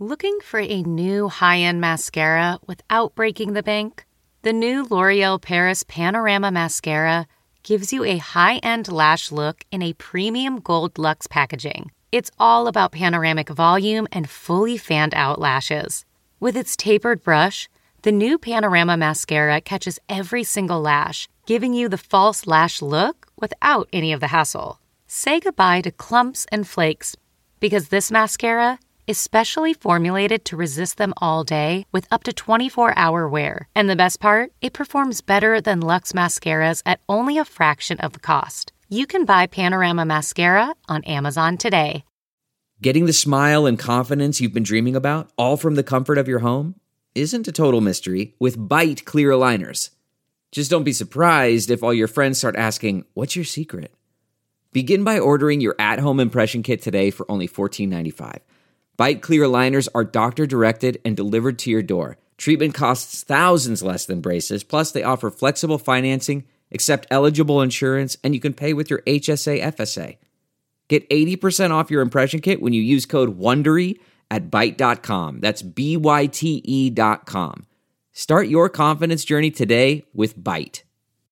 Looking for a new high-end mascara without breaking the bank? The new L'Oreal Paris Panorama Mascara gives you a high-end lash look in a premium gold luxe packaging. It's all about panoramic volume and fully fanned-out lashes. With its tapered brush, the new Panorama Mascara catches every single lash, giving you the false lash look without any of the hassle. Say goodbye to clumps and flakes, because this mascara is specially formulated to resist them all day with up to 24-hour wear. And the best part? It performs better than Luxe mascaras at only a fraction of the cost. You can buy Panorama Mascara on Amazon today. Getting the smile and confidence you've been dreaming about, all from the comfort of your home, isn't a total mystery with Byte clear aligners. Just don't be surprised if all your friends start asking, "What's your secret?" Begin by ordering your at-home impression kit today for only $14.95. Byte clear aligners are doctor-directed and delivered to your door. Treatment costs thousands less than braces, plus they offer flexible financing, accept eligible insurance, and you can pay with your HSA FSA. Get 80% off your impression kit when you use code WONDERY at Byte.com. That's BYTE.com. Start your confidence journey today with Byte.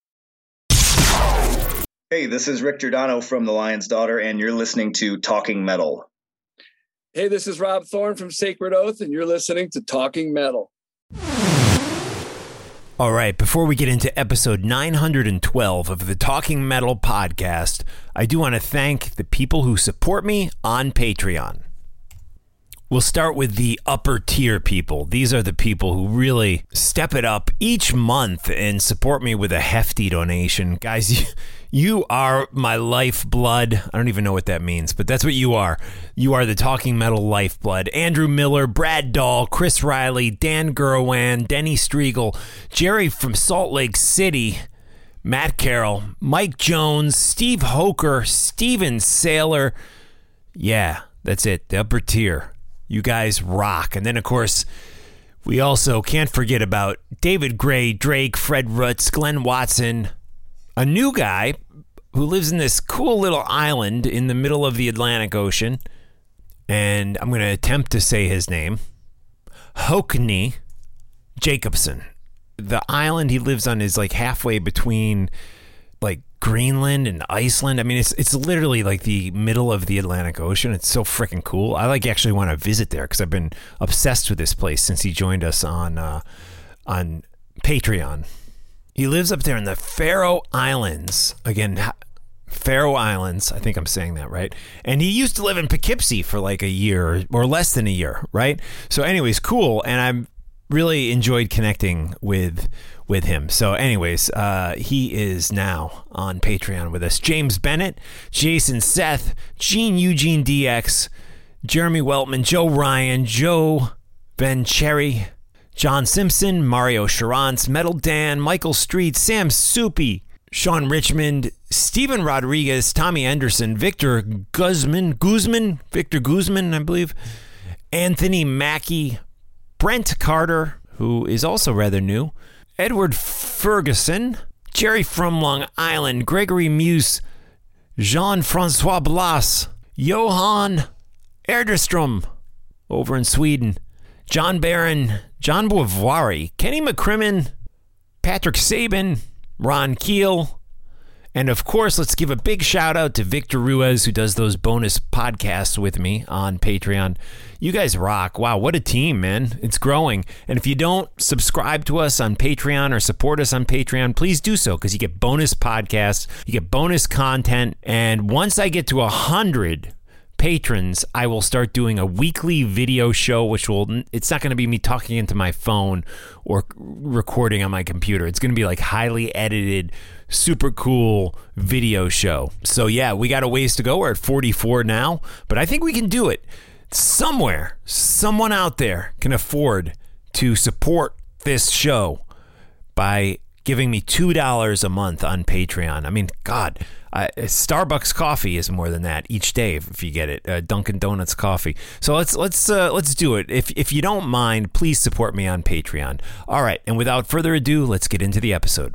Hey, this is Rick Giordano from The Lion's Daughter, and you're listening to Talking Metal. Hey, this is Rob Thorne from Sacred Oath, and you're listening to Talking Metal. All right, before we get into episode 912 of the Talking Metal podcast, I do want to thank the people who support me on Patreon. We'll start with the upper tier people. These are the people who really step it up each month and support me with a hefty donation. Guys, you are my lifeblood. I don't even know what that means, but that's what you are. You are the Talking Metal lifeblood. Andrew Miller, Brad Dahl, Chris Riley, Dan Gerwan, Denny Striegel, Jerry from Salt Lake City, Matt Carroll, Mike Jones, Steve Hoker, Steven Saylor. Yeah, that's it. The upper tier. You guys rock. And then, of course, we also can't forget about David Gray, Drake, Fred Rutz, Glenn Watson, a new guy who lives in this cool little island in the middle of the Atlantic Ocean. And I'm going to attempt to say his name. Hockney Jacobson. The island he lives on is like halfway between like Greenland and Iceland. I mean, it's literally like the middle of the Atlantic Ocean. It's so freaking cool. I like actually want to visit there because I've been obsessed with this place since he joined us on Patreon. He lives up there in the Faroe Islands. Again, Faroe Islands. I think I'm saying that right. And he used to live in Poughkeepsie for like a year or less than a year, right? So anyways, cool. And I'm really enjoyed connecting with him. So anyways, he is now on Patreon with us. James Bennett, Jason Seth, Gene Eugene DX, Jeremy Weltman, Joe Ryan, Joe Ben Cherry, John Simpson, Mario Charance, Metal Dan, Michael Street, Sam Soupy, Sean Richmond, Steven Rodriguez, Tommy Anderson, Victor Guzman, I believe, Anthony Mackey, Brent Carter, who is also rather new, Edward Ferguson, Jerry from Long Island, Gregory Muse, Jean-Francois Blas, Johan Erderstrom over in Sweden, John Barron, John Boivari, Kenny McCrimmon, Patrick Sabin, Ron Keel, and of course, let's give a big shout out to Victor Ruiz, who does those bonus podcasts with me on Patreon. You guys rock. Wow, what a team, man. It's growing. And if you don't subscribe to us on Patreon or support us on Patreon, please do so, because you get bonus podcasts, you get bonus content, and once I get to 100 patrons, I will start doing a weekly video show, it's not going to be me talking into my phone or recording on my computer. It's going to be like highly edited, super cool video show. So yeah, we got a ways to go. We're at 44 now, but I think we can do it. Somewhere, someone out there can afford to support this show by giving me $2 a month on Patreon. I mean, God, Starbucks coffee is more than that each day if you get it. Dunkin' Donuts coffee. So let's do it. If you don't mind, please support me on Patreon. All right, and without further ado, let's get into the episode.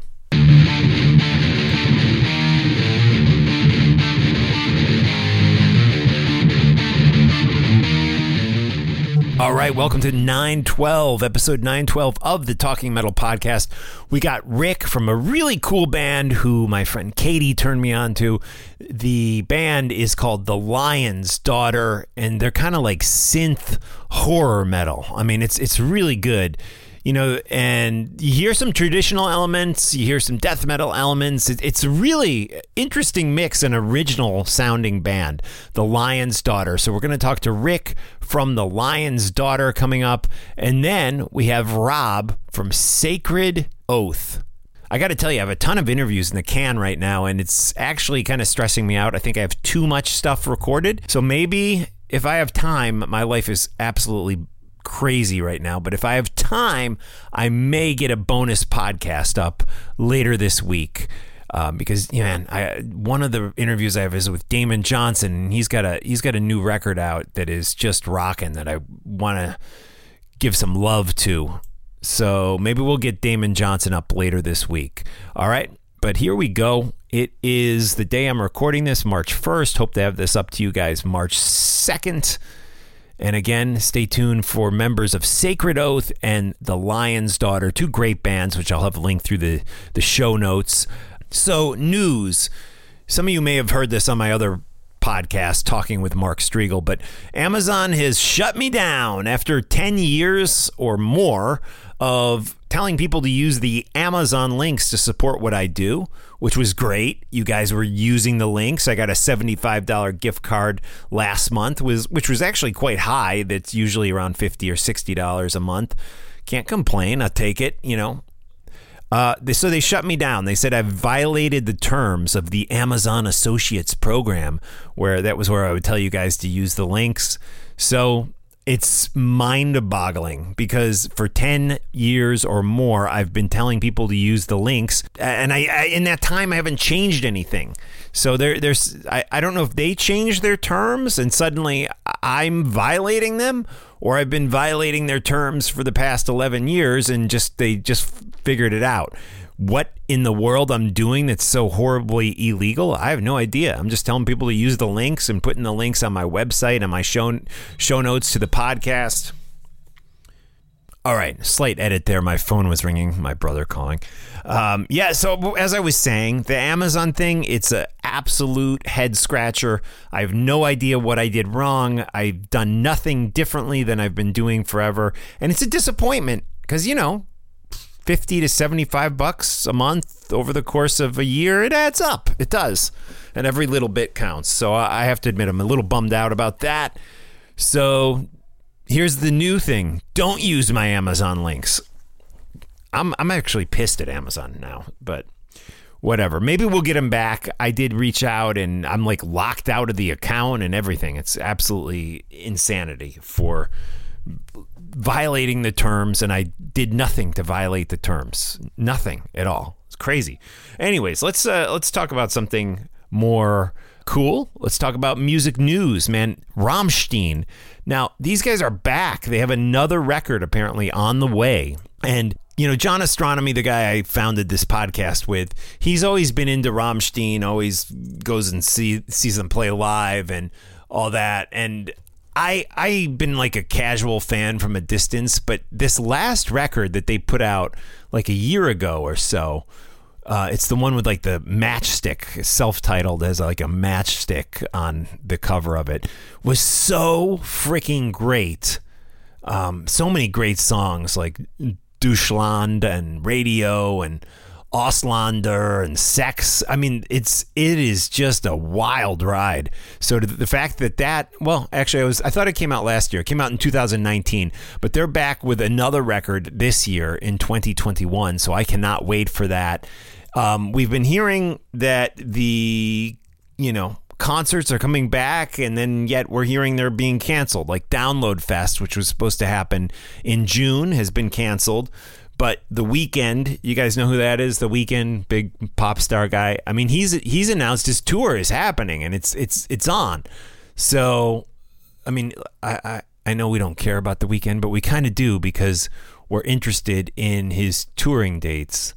All right, welcome to 912, episode 912 of the Talking Metal podcast. We got Rick from a really cool band who my friend Katie turned me on to. The band is called The Lion's Daughter, and they're kind of like synth horror metal. I mean, it's really good. You know, and you hear some traditional elements, you hear some death metal elements. It's a really interesting mix and original sounding band, The Lion's Daughter. So we're going to talk to Rick from The Lion's Daughter coming up. And then we have Rob from Sacred Oath. I got to tell you, I have a ton of interviews in the can right now, and it's actually kind of stressing me out. I think I have too much stuff recorded. So maybe if I have time, my life is absolutely crazy right now, but if I have time, I may get a bonus podcast up later this week, because one of the interviews I have is with Damon Johnson, and he's got a new record out that is just rocking that I want to give some love to. So maybe we'll get Damon Johnson up later this week. All right, but here we go. It is the day I'm recording this, March 1st. Hope to have this up to you guys March 2nd. And again, stay tuned for members of Sacred Oath and The Lion's Daughter, two great bands, which I'll have linked through the show notes. So, news. Some of you may have heard this on my other podcast, Talking with Mark Striegel, but Amazon has shut me down after 10 years or more of telling people to use the Amazon links to support what I do, which was great. You guys were using the links. I got a $75 gift card last month, which was actually quite high. That's usually around $50 or $60 a month. Can't complain. I'll take it, you know. So they shut me down. They said I've violated the terms of the Amazon Associates program, where I would tell you guys to use the links. So it's mind-boggling, because for 10 years or more, I've been telling people to use the links, and I in that time, I haven't changed anything. So I don't know if they changed their terms and suddenly I'm violating them, or I've been violating their terms for the past 11 years and they just figured it out. What in the world I'm doing that's so horribly illegal, I have no idea. I'm just telling people to use the links and putting the links on my website and my show notes to the podcast. All right, slight edit there. My phone was ringing. My brother calling. So as I was saying, the Amazon thing, it's an absolute head scratcher. I have no idea what I did wrong. I've done nothing differently than I've been doing forever. And it's a disappointment because, you know, $50 to $75 a month over the course of a year, it adds up. It does. And every little bit counts. So I have to admit, I'm a little bummed out about that. So here's the new thing. Don't use my Amazon links. I'm actually pissed at Amazon now, but whatever. Maybe we'll get them back. I did reach out and I'm like locked out of the account and everything. It's absolutely insanity for violating the terms, and I did nothing to violate the terms. Nothing at all. It's crazy. Anyways, let's talk about something more cool. Let's talk about music news, man. Rammstein. Now, these guys are back. They have another record apparently on the way. And, you know, John Astronomy, the guy I founded this podcast with, he's always been into Rammstein, always goes and sees them play live and all that. And I've been like a casual fan from a distance, but this last record that they put out like a year ago or so, it's the one with like the matchstick, self-titled as like a matchstick on the cover of it, was so freaking great. So many great songs like Deutschland and Radio and Auslander and Sex. I mean, it is just a wild ride. So the fact that well, actually I thought it came out last year. It came out in 2019, but they're back with another record this year in 2021. So I cannot wait for that. We've been hearing that the, concerts are coming back, and then yet we're hearing they're being canceled. Like Download Fest, which was supposed to happen in June, has been canceled. But The Weeknd, you guys know who that is? The Weeknd, big pop star guy. I mean, he's announced his tour is happening, and it's on. So, I mean, I know we don't care about The Weeknd, but we kind of do because we're interested in his touring dates,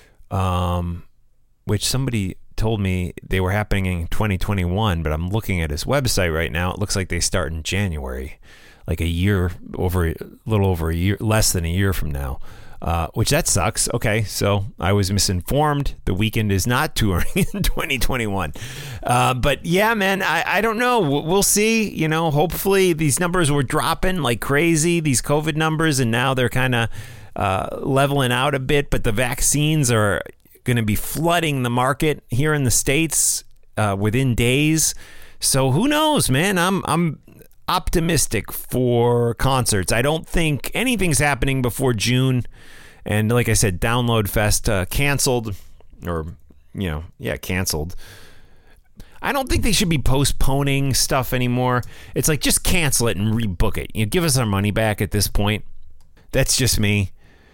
which somebody told me they were happening in 2021, but I'm looking at his website right now. It looks like they start in January. like a little over a year, less than a year from now. Which that sucks. Okay, so I was misinformed. The Weeknd is not touring in 2021. But yeah, man, I don't know. We'll see. You know, hopefully these numbers were dropping like crazy, these COVID numbers, and now they're kind of leveling out a bit. But the vaccines are going to be flooding the market here in the States within days. So who knows, man? I'm optimistic for concerts. I don't think anything's happening before June. And like I said, Download Fest canceled, canceled. I don't think they should be postponing stuff anymore. It's like, just cancel it and rebook it. You know, give us our money back at this point. That's just me.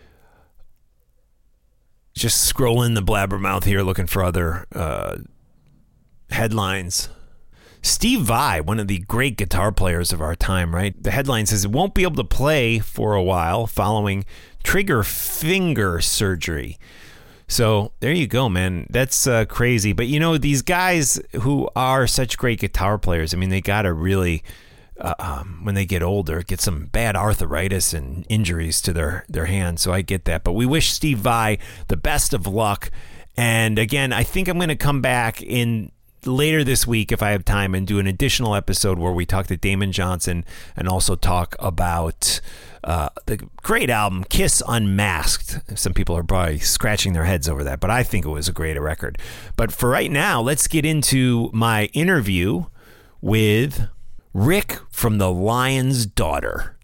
Just scrolling the blabbermouth here looking for other headlines. Steve Vai, one of the great guitar players of our time, right? The headline says it won't be able to play for a while following trigger finger surgery. So there you go, man. That's crazy. But, you know, these guys who are such great guitar players, I mean, they got to really, when they get older, get some bad arthritis and injuries to their hands. So I get that. But we wish Steve Vai the best of luck. And again, I think I'm going to come back in later this week, if I have time, and do an additional episode where we talk to Damon Johnson and also talk about the great album Kiss Unmasked. Some people are probably scratching their heads over that, but I think it was a great record. But for right now, let's get into my interview with Rick from The Lion's Daughter.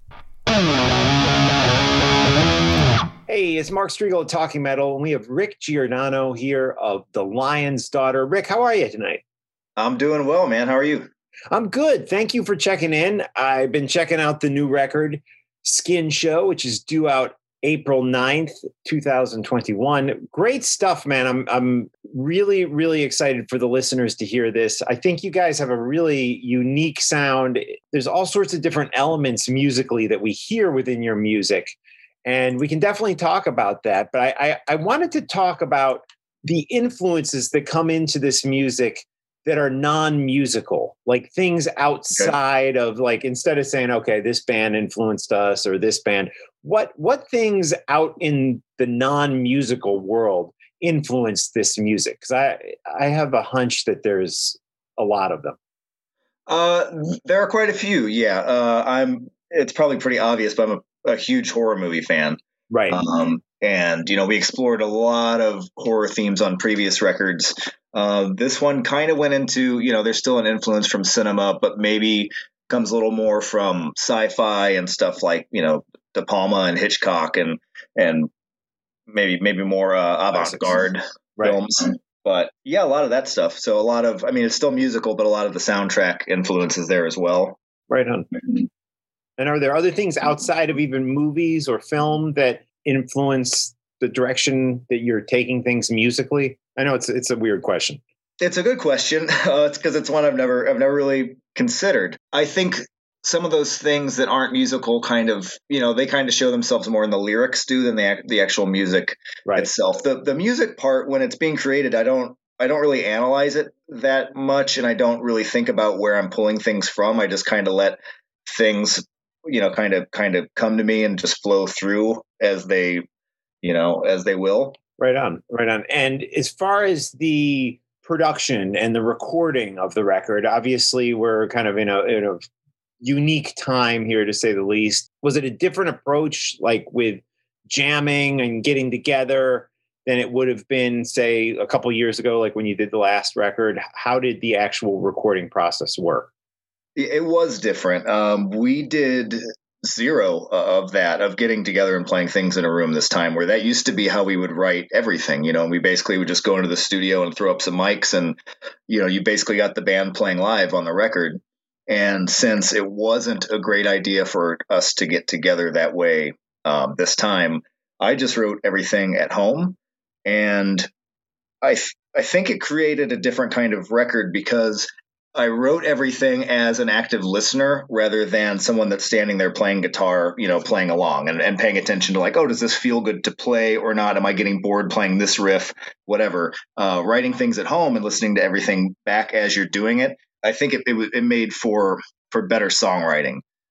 Hey, it's Mark Striegel of Talking Metal, and we have Rick Giordano here of The Lion's Daughter. Rick, how are you tonight? I'm doing well, man. How are you? I'm good. Thank you for checking in. I've been checking out the new record, Skin Show, which is due out April 9th, 2021. Great stuff, man. I'm really, really excited for the listeners to hear this. I think you guys have a really unique sound. There's all sorts of different elements musically that we hear within your music, and we can definitely talk about that. But I wanted to talk about the influences that come into this music that are non-musical, like things outside of, like, instead of saying, okay, this band influenced us or this band, what things out in the non-musical world influenced this music? Because I have a hunch that there's a lot of them. There are quite a few. Yeah. It's probably pretty obvious, but I'm a huge horror movie fan. Right. And, you know, we explored a lot of horror themes on previous records. This one kind of went into, you know, there's still an influence from cinema, but maybe comes a little more from sci-fi and stuff like, you know, De Palma and Hitchcock and maybe more avant-garde films. But yeah, a lot of that stuff. So a lot of, I mean, it's still musical, but a lot of the soundtrack influences there as well. Right on. And are there other things outside of even movies or film that influence the direction that you're taking things musically? I know it's a weird question. It's a good question. It's because it's one I've never really considered. I think some of those things that aren't musical kind of, you know, they kind of show themselves more in the lyrics than the actual music itself. The music part, when it's being created, I don't really analyze it that much, and I don't really think about where I'm pulling things from. I just kind of let things, you know, kind of come to me and just flow through as they will. Right on. And as far as the production and the recording of the record, obviously we're kind of in a unique time here, to say the least. Was it a different approach, like with jamming and getting together, than it would have been, say, a couple years ago, like when you did the last record? How did the actual recording process work? It was different. We did zero of that, of getting together and playing things in a room this time, where that used to be how we would write everything. You know, we basically would just go into the studio and throw up some mics, and, you know, you basically got the band playing live on the record. And since it wasn't a great idea for us to get together that way this time, I just wrote everything at home. And I think it created a different kind of record, because I wrote everything as an active listener rather than someone that's standing there playing guitar, you know, playing along and paying attention to, like, oh, does this feel good to play or not? Am I getting bored playing this riff? Whatever. Writing things at home and listening to everything back as you're doing it, I think it made for better songwriting.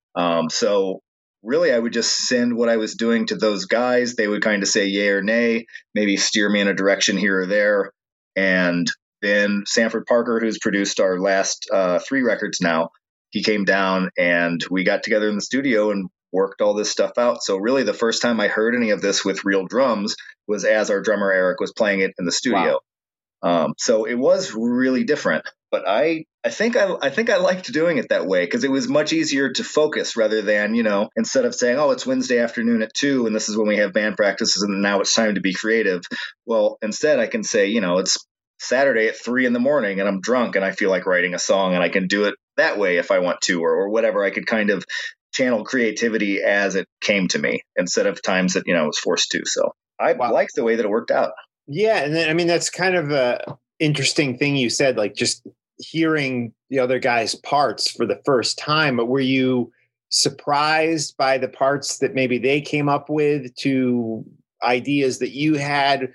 So really, I would just send what I was doing to those guys. They would kind of say yay or nay, maybe steer me in a direction here or there. And then Sanford Parker, who's produced our last 3 records now, he came down and we got together in the studio and worked all this stuff out. So really the first time I heard any of this with real drums was as our drummer Eric was playing it in the studio. Wow. So it was really different, but I think I liked doing it that way because it was much easier to focus rather than, instead of saying, oh, it's Wednesday afternoon at 2 and this is when we have band practices and now it's time to be creative. Well, instead I can say, it's Saturday at 3 a.m. and I'm drunk and I feel like writing a song and I can do it that way if I want to, or whatever. I could kind of channel creativity as it came to me instead of times that, I was forced to. So I liked the way that it worked out. Yeah. And then, that's kind of a interesting thing you said, like just hearing the other guy's parts for the first time. But were you surprised by the parts that maybe they came up with to ideas that you had?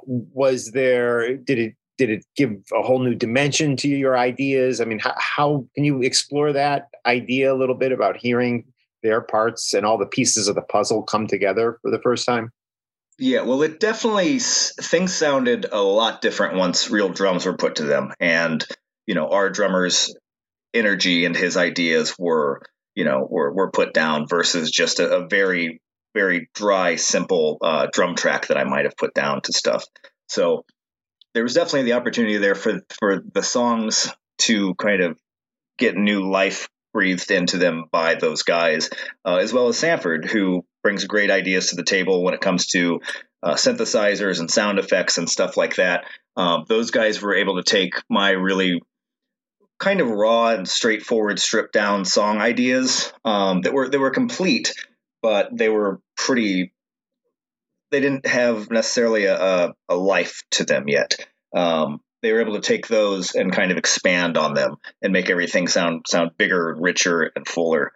Did it give a whole new dimension to your ideas? I mean, how can you explore that idea a little bit about hearing their parts and all the pieces of the puzzle come together for the first time? Yeah, well, it definitely, things sounded a lot different once real drums were put to them. And, our drummer's energy and his ideas were put down versus just a very, very dry, simple drum track that I might have put down to stuff. So there was definitely the opportunity there for the songs to kind of get new life breathed into them by those guys, as well as Sanford, who brings great ideas to the table when it comes to synthesizers and sound effects and stuff like that. Those guys were able to take my really kind of raw and straightforward, stripped down song ideas that were complete, but they were pretty. They didn't have necessarily a life to them yet. They were able to take those and kind of expand on them and make everything sound bigger, richer, and fuller,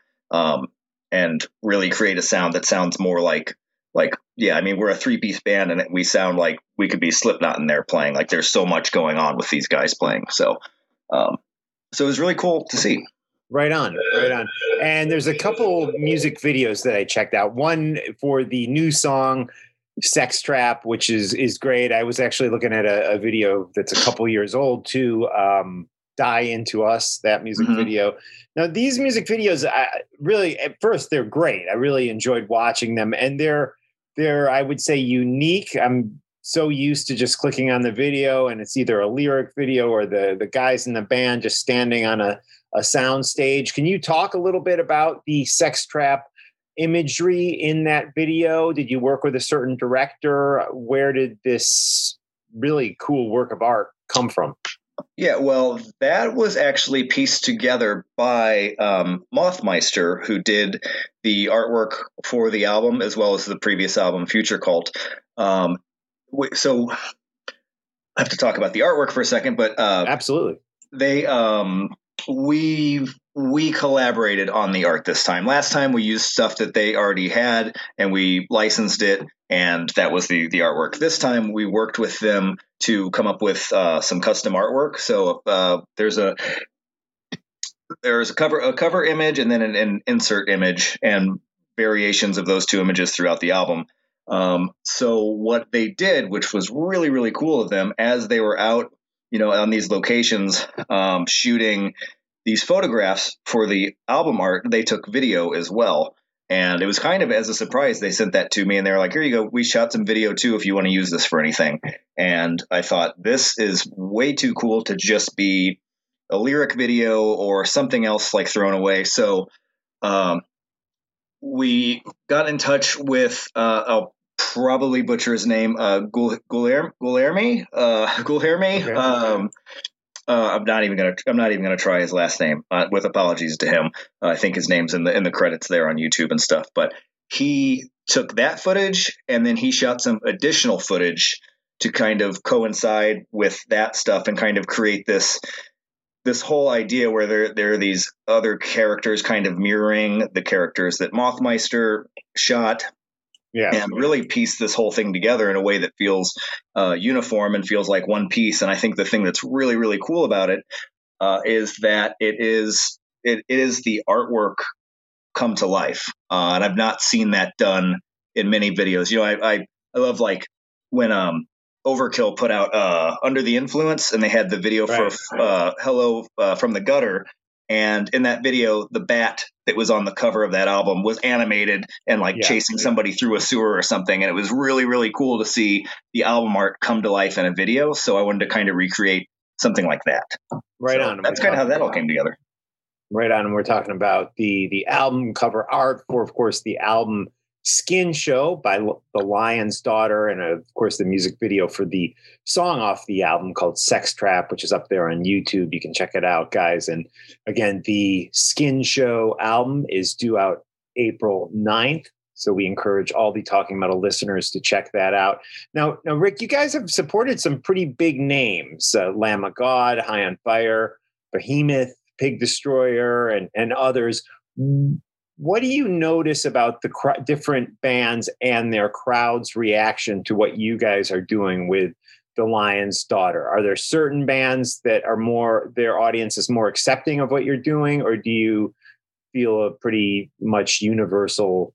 and really create a sound that sounds more like yeah. I mean, we're a 3-piece band, and we sound like we could be Slipknot in there playing. Like there's so much going on with these guys playing. So it was really cool to see. Right on. And there's a couple music videos that I checked out. One for the new song Sex Trap, which is great. I was actually looking at a video that's a couple years old too. Die Into Us, that music video. Now, these music videos, really, at first, they're great. I really enjoyed watching them, and they're I would say unique. I'm so used to just clicking on the video, and it's either a lyric video or the guys in the band just standing on a sound stage. Can you talk a little bit about the Sex Trap imagery in that video? Did you work with a certain director? Where did this really cool work of art come from? Yeah, well, that was actually pieced together by Mothmeister, who did the artwork for the album as well as the previous album, Future Cult. So I have to talk about the artwork for a second, but absolutely, they we collaborated on the art this time. Last time we used stuff that they already had and we licensed it, and that was the artwork. This time we worked with them to come up with some custom artwork. So there's a cover image and then an insert image and variations of those two images throughout the album. So what they did, which was really, really cool of them, as they were out, on these locations, shooting these photographs for the album art, they took video as well. And it was kind of as a surprise. They sent that to me and they were like, here you go. We shot some video too, if you want to use this for anything. And I thought, this is way too cool to just be a lyric video or something else like thrown away. So we got in touch with, I'll probably butcher his name, Guilherme. Okay. I'm not even gonna try his last name. With apologies to him. I think his name's in the credits there on YouTube and stuff. But he took that footage and then he shot some additional footage to kind of coincide with that stuff and kind of create this whole idea where there are these other characters kind of mirroring the characters that Mothmeister shot. Yeah, and really piece this whole thing together in a way that feels uniform and feels like one piece. And I think the thing that's really, really cool about it is that it is the artwork come to life. And I've not seen that done in many videos. You know, I love like when Overkill put out Under the Influence, and they had the video for Hello from the Gutter. And in that video, the bat that was on the cover of that album was animated and like chasing somebody through a sewer or something. And it was really, really cool to see the album art come to life in a video. So I wanted to kind of recreate something like that. Right so on. That's kind of how that all came together. Right on. And we're talking about the album cover art for, of course, the album Skin Show by The Lion's Daughter, and of course the music video for the song off the album called Sex Trap, which is up there on YouTube. You can check it out, guys. And again, the Skin Show album is due out April 9th. So we encourage all the Talking Metal listeners to check that out. Now, Rick, you guys have supported some pretty big names, Lamb of God, High on Fire, Behemoth, Pig Destroyer, and others. What do you notice about the different bands and their crowd's reaction to what you guys are doing with The Lion's Daughter? Are there certain bands that are more, their audience is more accepting of what you're doing, or do you feel a pretty much universal,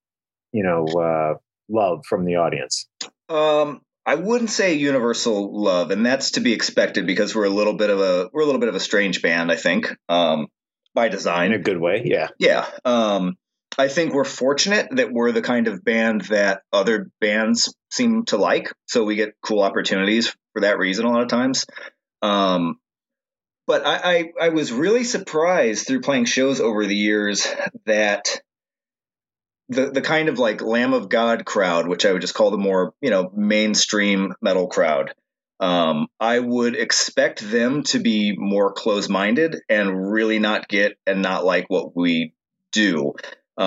love from the audience? I wouldn't say universal love, and that's to be expected because we're a little bit of a strange band, I think. By design. In a good way, yeah. Yeah. I think we're fortunate that we're the kind of band that other bands seem to like. So we get cool opportunities for that reason a lot of times. But I was really surprised through playing shows over the years that the kind of like Lamb of God crowd, which I would just call the more, mainstream metal crowd, I would expect them to be more close-minded and really not get and not like what we do.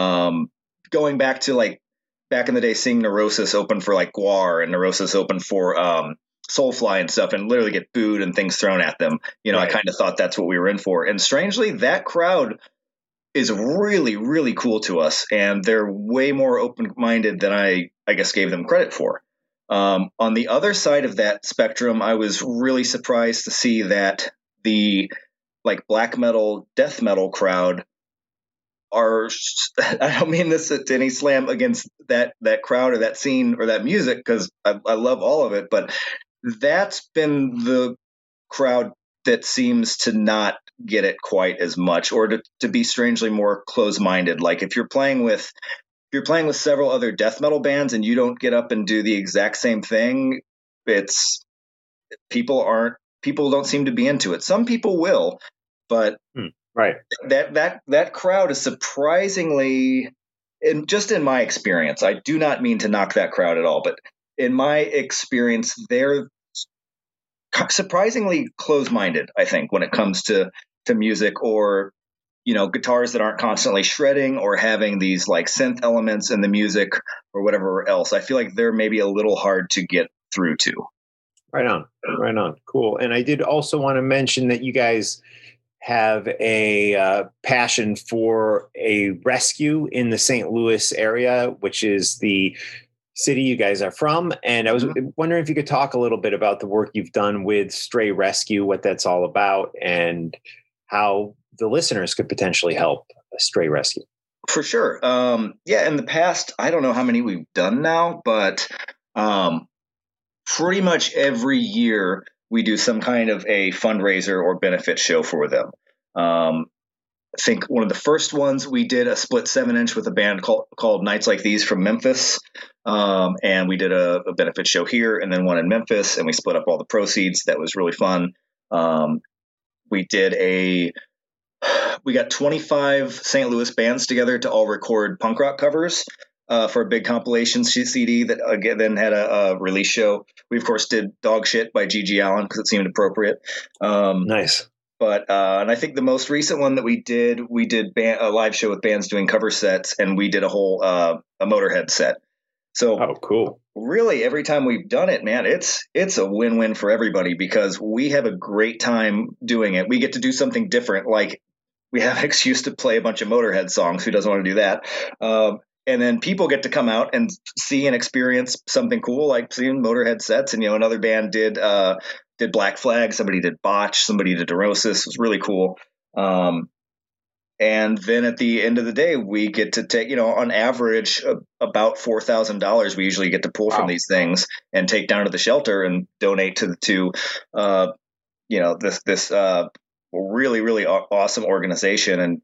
Going back to like back in the day, seeing Neurosis open for like Gwar and Neurosis open for Soulfly and stuff, and literally get booed and things thrown at them. Right. I kind of thought that's what we were in for. And strangely, that crowd is really, really cool to us, and they're way more open-minded than I guess gave them credit for. On the other side of that spectrum, I was really surprised to see that the like black metal, death metal crowd are, I don't mean this to any slam against that crowd or that scene or that music, because I love all of it, but that's been the crowd that seems to not get it quite as much, or to be strangely more close-minded. Like if you're playing with several other death metal bands and you don't get up and do the exact same thing, people don't seem to be into it. Some people will, but right. That crowd is surprisingly, and just in my experience, I do not mean to knock that crowd at all, but in my experience, they're surprisingly close-minded, I think, when it comes to music, or guitars that aren't constantly shredding or having these like synth elements in the music or whatever else. I feel like they're maybe a little hard to get through to. Right on. Cool. And I did also want to mention that you guys have a passion for a rescue in the St. Louis area, which is the city you guys are from. And I was wondering if you could talk a little bit about the work you've done with Stray Rescue, what that's all about, and how the listeners could potentially help Stray Rescue. For sure. In the past, I don't know how many we've done now, but pretty much every year we do some kind of a fundraiser or benefit show for them. I think one of the first ones we did a split 7-inch with a band called Nights Like These from Memphis. And we did a benefit show here and then one in Memphis, and we split up all the proceeds. That was really fun. We got 25 St. Louis bands together to all record punk rock covers for a big compilation CD that again then had a release show. We of course did Dog Shit by G.G. Allin because it seemed appropriate. Nice. But and I think the most recent one that we did a live show with bands doing cover sets, and we did a whole a Motorhead set. So cool. Really, every time we've done it, man, it's a win-win for everybody because we have a great time doing it. We get to do something different. Like we have an excuse to play a bunch of Motorhead songs. Who doesn't want to do that? And then people get to come out and see and experience something cool, like seeing Motorhead sets. And, another band did Black Flag. Somebody did Botch. Somebody did Neurosis. It was really cool. And then at the end of the day, we get to take, on average, about $4,000 we usually get to pull from these things and take down to the shelter and donate to this really, really awesome organization. And,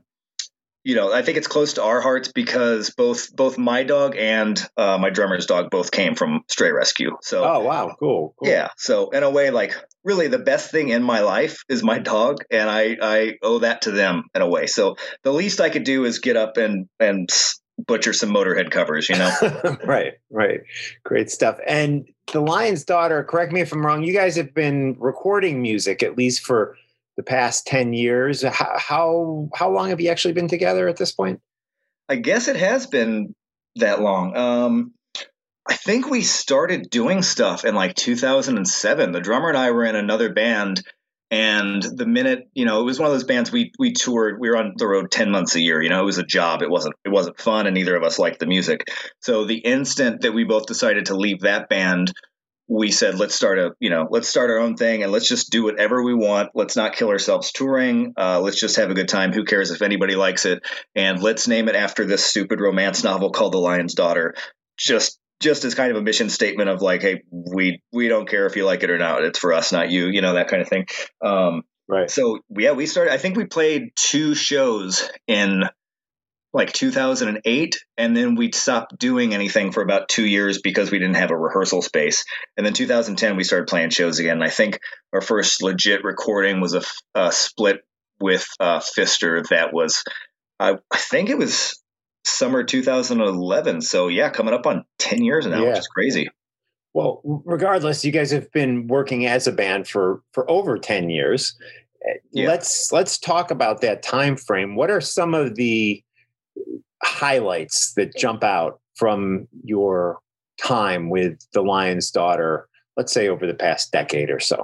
I think it's close to our hearts because both my dog and my drummer's dog both came from stray rescue. So, oh, wow. Cool. Yeah. So in a way, like really the best thing in my life is my dog, and I owe that to them in a way. So the least I could do is get up and butcher some Motorhead covers, Right. Great stuff. And the Lion's Daughter, correct me if I'm wrong, you guys have been recording music at least for the past 10 years. How long have you actually been together at this point? I guess it has been that long. I think we started doing stuff in like 2007. The drummer and I were in another band, and the minute, it was one of those bands we toured, we were on the road 10 months a year, it was a job. It wasn't fun, and neither of us liked the music. So the instant that we both decided to leave that band, we said, let's start our own thing, and let's just do whatever we want. Let's not kill ourselves touring. Let's just have a good time. Who cares if anybody likes it? And let's name it after this stupid romance novel called The Lion's Daughter. Just as kind of a mission statement of like, hey, we don't care if you like it or not. It's for us, not you, that kind of thing. Right. So yeah, we started, I think we played 2 shows in like 2008, and then we stopped doing anything for about 2 years because we didn't have a rehearsal space. And then 2010 we started playing shows again. And I think our first legit recording was a split with Fister. That was I think it was summer 2011. So yeah, coming up on 10 years now, which is crazy. Well, regardless, you guys have been working as a band for over 10 years. Yeah. Let's talk about that time frame. What are some of the highlights that jump out from your time with the Lion's Daughter, let's say over the past decade or so?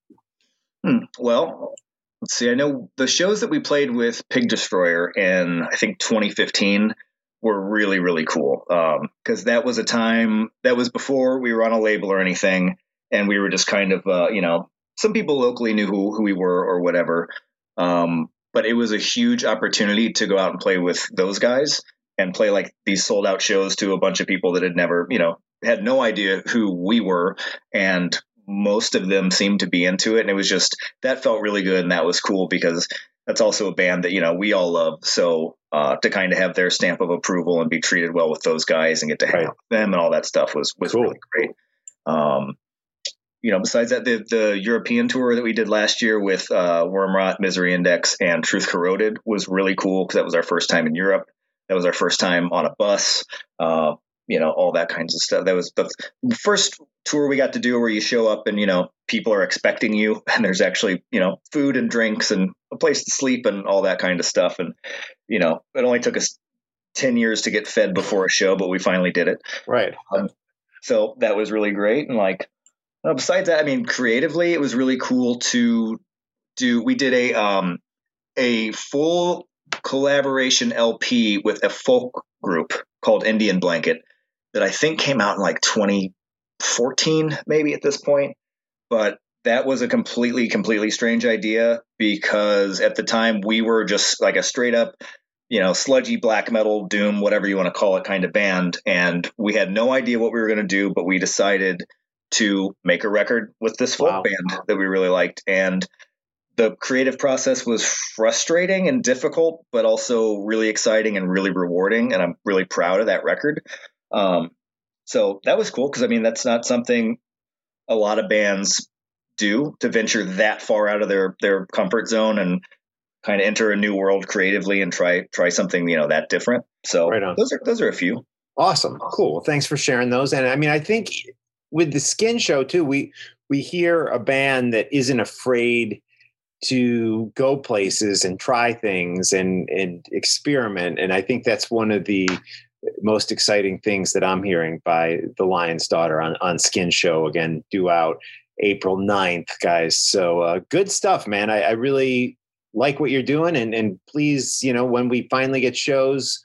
Well, let's see. I know the shows that we played with Pig Destroyer in, I think, 2015 were really, really cool. Because that was a time that was before we were on a label or anything. And we were just kind of, some people locally knew who we were or whatever. But it was a huge opportunity to go out and play with those guys and play like these sold out shows to a bunch of people that had never, had no idea who we were. And most of them seemed to be into it. And it was just, that felt really good. And that was cool because that's also a band that, we all love. So to kind of have their stamp of approval and be treated well with those guys and get to hang out with them and all that stuff was cool. Really great. Besides that, the European tour that we did last year with Wormrot, Misery Index, and Truth Corroded was really cool because that was our first time in Europe. That was our first time on a bus, all that kinds of stuff. That was the first tour we got to do where you show up and, people are expecting you and there's actually, food and drinks and a place to sleep and all that kind of stuff. And, it only took us 10 years to get fed before a show, but we finally did it. Right. So that was really great. And besides that, I mean, creatively, it was really cool to do. We did a full collaboration LP with a folk group called Indian Blanket that I think came out in like 2014, maybe at this point. But that was a completely strange idea because at the time we were just like a straight up, sludgy black metal, doom, whatever you want to call it kind of band. And we had no idea what we were going to do, but we decided to make a record with this folk band that we really liked. And the creative process was frustrating and difficult, but also really exciting and really rewarding. And I'm really proud of that record. So that was cool. Cause I mean, that's not something a lot of bands do, to venture that far out of their comfort zone and kind of enter a new world creatively and try something, that different. So those are a few. Awesome. Cool. Thanks for sharing those. And I mean, I think with the Skin Show too, we hear a band that isn't afraid to go places and try things and experiment. And I think that's one of the most exciting things that I'm hearing by the Lion's Daughter on Skin Show, again, due out April 9th, guys. So good stuff, man. I really like what you're doing. And please, when we finally get shows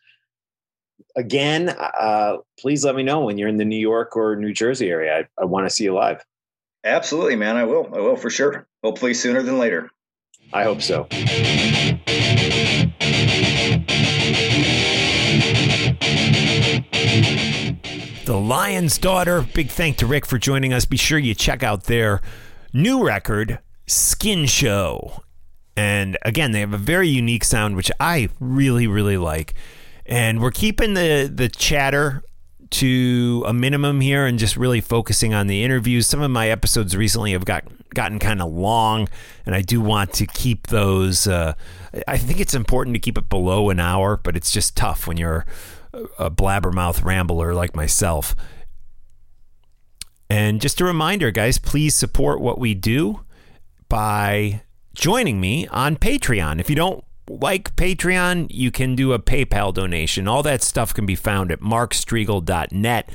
again, please let me know when you're in the New York or New Jersey area. I want to see you live. Absolutely, man. I will for sure. Hopefully sooner than later. I hope so. The Lion's Daughter. Big thank to Rick for joining us. Be sure you check out their new record, Skin Show. And again, they have a very unique sound, which I really, really like. And we're keeping the chatter to a minimum here and just really focusing on the interviews. Some of my episodes recently have gotten kind of long, and I do want to keep those. I think it's important to keep it below an hour, but it's just tough when you're a blabbermouth rambler like myself. And just a reminder, guys, please support what we do by joining me on Patreon. If you don't like Patreon, you can do a PayPal donation. All that stuff can be found at markstrigl.net,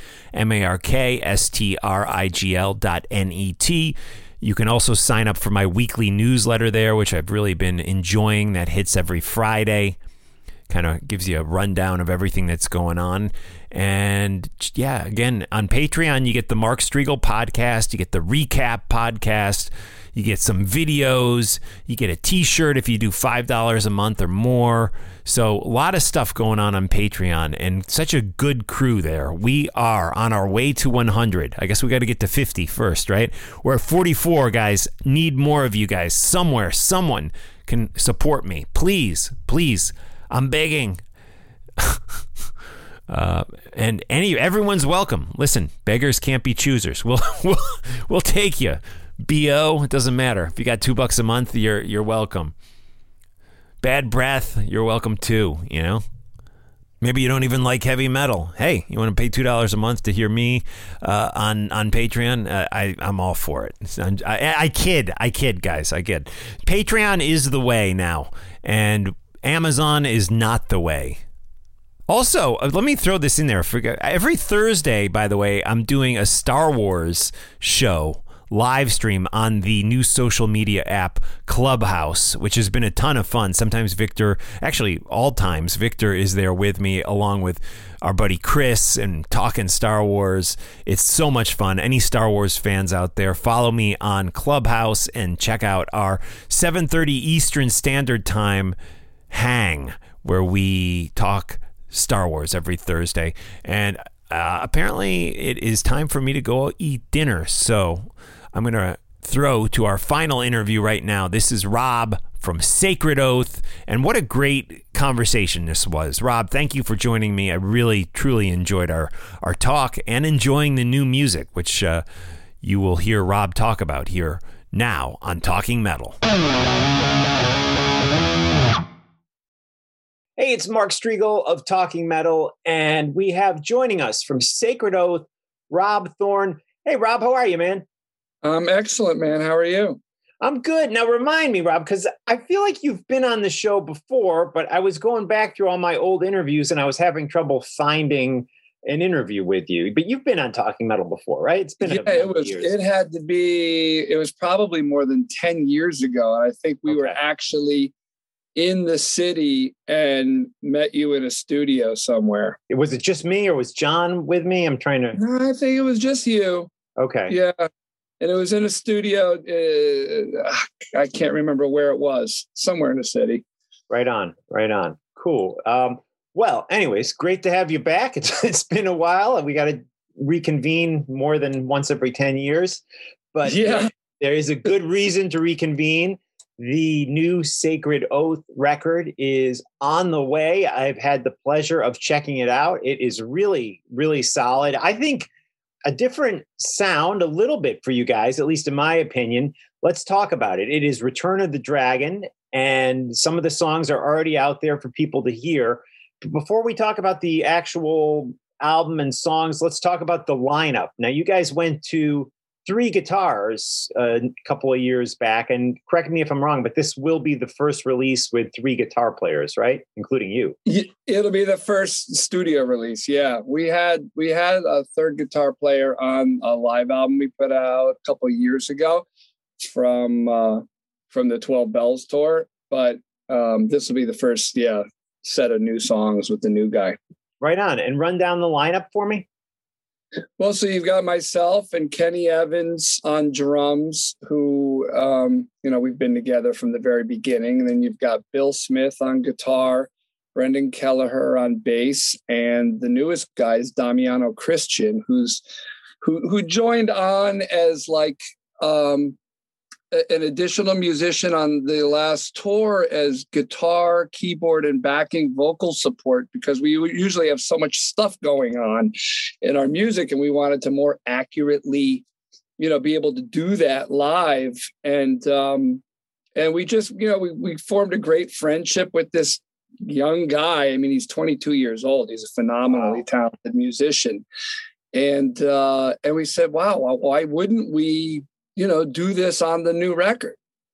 markstrigl.net. You can also sign up for my weekly newsletter there, which I've really been enjoying. That hits every Friday. Kind of gives you a rundown of everything that's going on. And yeah, again, on Patreon, you get the Mark Strigl podcast, you get the recap podcast, you get some videos, you get a t-shirt if you do $5 a month or more. So a lot of stuff going on Patreon, and such a good crew there. We are on our way to 100. I guess we got to get to 50 first, right? We're at 44, guys. Need more of you guys. Somewhere, someone can support me. Please, please. I'm begging. And everyone's welcome. Listen, beggars can't be choosers. We'll take you. BO, it doesn't matter. If you got $2 a month, you're welcome. Bad breath, you're welcome too, you know? Maybe you don't even like heavy metal. Hey, you want to pay $2 a month to hear me on Patreon? I'm all for it. I kid, guys. I kid. Patreon is the way now, and Amazon is not the way. Also, let me throw this in there. Every Thursday, by the way, I'm doing a Star Wars show live stream on the new social media app Clubhouse, which has been a ton of fun. Sometimes Victor, actually all times, Victor is there with me along with our buddy Chris and talking Star Wars. It's so much fun. Any Star Wars fans out there, follow me on Clubhouse and check out our 7:30 Eastern Standard Time hang, where we talk Star Wars every Thursday. And apparently it is time for me to go eat dinner, so I'm going to throw to our final interview right now. This is Rob from Sacred Oath, and what a great conversation this was. Rob, thank you for joining me. I really, truly enjoyed our talk and enjoying the new music, which you will hear Rob talk about here now on Talking Metal. Hey, it's Mark Strigl of Talking Metal, and we have joining us from Sacred Oath, Rob Thorne. Hey, Rob, how are you, man? I'm excellent, man. How are you? I'm good. Now, remind me, Rob, because I feel like you've been on the show before, but I was going back through all my old interviews, and I was having trouble finding an interview with you. But you've been on Talking Metal before, right? It's been years. It had to be. It was probably more than 10 years ago. I think we were actually in the city and met you in a studio somewhere. Was it just me, or was John with me? I'm trying to. No, I think it was just you. Okay. Yeah. And it was in a studio. I can't remember where it was. Somewhere in the city. Right on. Cool. Well, anyways, great to have you back. It's been a while, and we got to reconvene more than once every 10 years. But yeah, there is a good reason to reconvene. The new Sacred Oath record is on the way. I've had the pleasure of checking it out. It is really, really solid. I think a different sound a little bit for you guys, at least in my opinion. Let's talk about it. It is Return of the Dragon, and some of the songs are already out there for people to hear. But before we talk about the actual album and songs, let's talk about the lineup. Now, you guys went to 3 guitars a couple of years back, and correct me if I'm wrong, but this will be the first release with 3 guitar players, right? Including you. It'll be the first studio release. Yeah. We had a 3rd guitar player on a live album we put out a couple of years ago from the 12 Bells tour, but this will be the first set of new songs with the new guy. Right on. And run down the lineup for me. Well, so you've got myself and Kenny Evans on drums, who, we've been together from the very beginning. And then you've got Bill Smith on guitar, Brendan Kelleher on bass, and the newest guy is Damiano Christian, who joined on as like an additional musician on the last tour as guitar, keyboard, and backing vocal support, because we usually have so much stuff going on in our music, and we wanted to more accurately, be able to do that live. And we just, we formed a great friendship with this young guy. I mean, he's 22 years old. He's a phenomenally talented musician. And we said, wow, why wouldn't we, do this on the new record?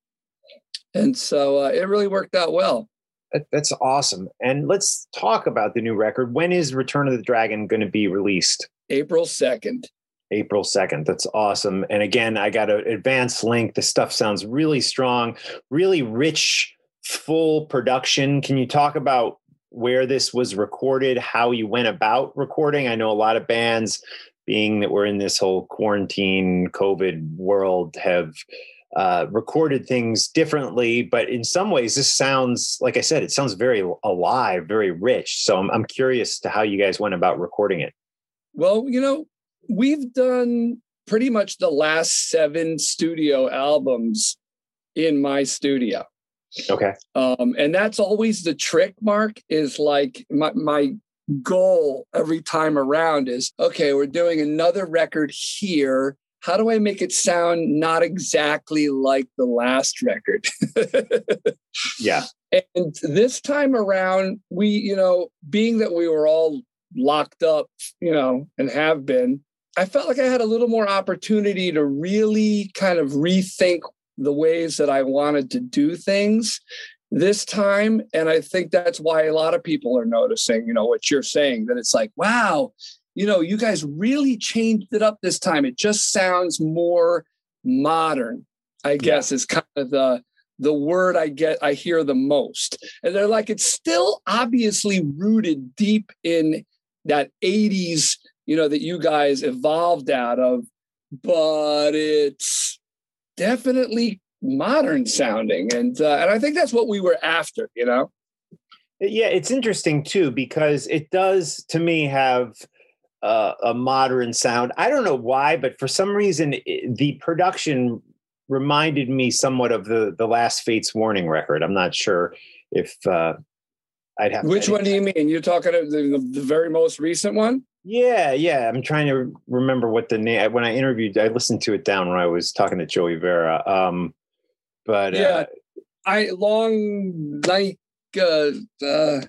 And so it really worked out well. That's awesome. And let's talk about the new record. When is Return of the Dragon going to be released? April 2nd. April 2nd. That's awesome. And again, I got an advanced link. The stuff sounds really strong, really rich, full production. Can you talk about where this was recorded, how you went about recording? I know a lot of bands, being that we're in this whole quarantine COVID world, have recorded things differently, but in some ways this sounds, like I said, it sounds very alive, very rich. So I'm curious to how you guys went about recording it. Well, we've done pretty much the last 7 studio albums in my studio. Okay. And that's always the trick, Mark, is like my goal every time around is, okay, we're doing another record here. How do I make it sound not exactly like the last record? Yeah. And this time around, we, being that we were all locked up, and have been, I felt like I had a little more opportunity to really kind of rethink the ways that I wanted to do things this time. And I think that's why a lot of people are noticing, what you're saying, that it's like, wow, you guys really changed it up this time. It just sounds more modern, I guess, is kind of the word I hear the most. And they're like, it's still obviously rooted deep in that 80s, that you guys evolved out of, but it's definitely modern sounding. And I think that's what we were after, Yeah, it's interesting too, because it does, to me, have a modern sound. I don't know why, but for some reason, the production reminded me somewhat of the last Fates Warning record. I'm not sure if I'd have. Which one do you mean? You're talking about the very most recent one? Yeah. I'm trying to remember what the name. When I interviewed, I listened to it down when I was talking to Joey Vera. But Long Night. The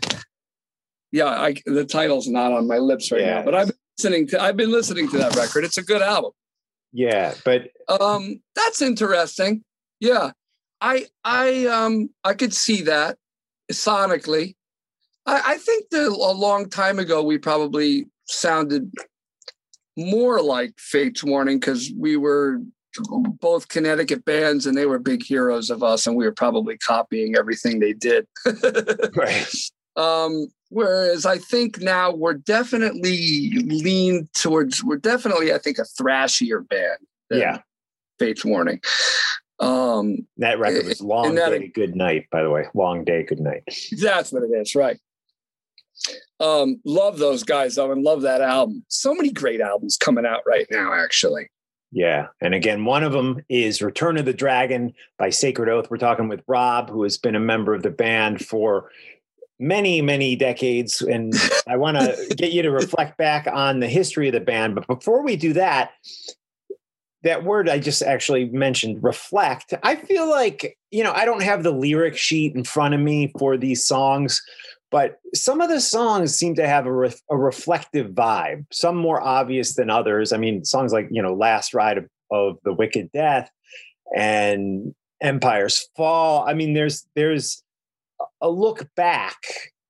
title's not on my lips right now, but I've been listening to that record. It's a good album. Yeah, but that's interesting. Yeah, I could see that sonically. I think that a long time ago we probably sounded more like Fates Warning because we were both Connecticut bands and they were big heroes of us, and we were probably copying everything they did. Right. Whereas I think now we're definitely I think a thrashier band than Fates Warning. That record was Long Day, Good Night, by the way. Long Day, Good Night. That's what it is, right. Love those guys though, and love that album. So many great albums coming out right now, actually. Yeah. And again, one of them is Return of the Dragon by Sacred Oath. We're talking with Rob, who has been a member of the band for many, many decades. And I want to get you to reflect back on the history of the band. But before we do that, that word I just actually mentioned, reflect, I feel like, I don't have the lyric sheet in front of me for these songs, but some of the songs seem to have a reflective vibe, some more obvious than others. I mean, songs like, Last Ride of the Wicked Death and Empire's Fall. I mean, there's a look back.